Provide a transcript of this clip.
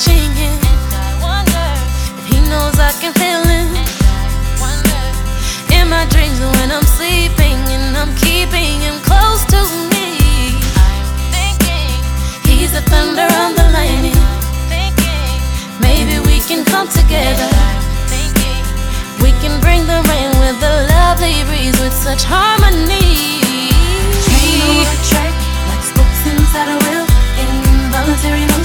watching him, and I wonder if he knows I can feel him. And I wonder in my dreams when I'm sleeping and I'm keeping him close to me. I'm thinking he's the thunder on the lightning. Thinking maybe we can come together. Thinking we can bring the rain with a lovely breeze with such harmony. Train on a track like spokes inside a wheel, involuntary.